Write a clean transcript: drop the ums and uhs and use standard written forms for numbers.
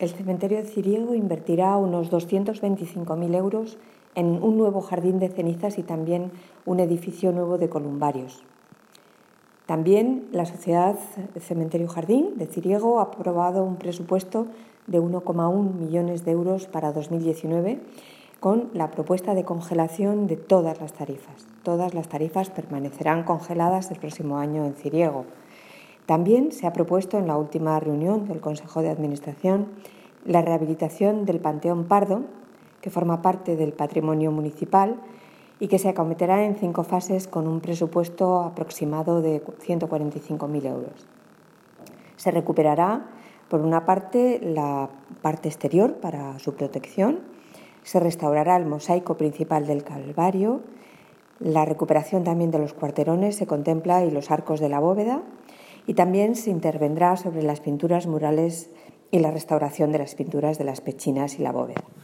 El cementerio de Ciriego invertirá unos 225.000 euros en un nuevo jardín de cenizas y también un edificio nuevo de columbarios. También la Sociedad Cementerio Jardín de Ciriego ha aprobado un presupuesto de 1,1 millones de euros para 2019 con la propuesta de congelación de todas las tarifas. Todas las tarifas permanecerán congeladas el próximo año en Ciriego. También se ha propuesto en la última reunión del Consejo de Administración la rehabilitación del Panteón Pardo, que forma parte del patrimonio municipal y que se acometerá en 5 fases con un presupuesto aproximado de 145.000 euros. Se recuperará, por una parte, la parte exterior para su protección, se restaurará el mosaico principal del Calvario, la recuperación también de los cuarterones se contempla y los arcos de la bóveda, y también se intervendrá sobre las pinturas murales y la restauración de las pinturas de las pechinas y la bóveda.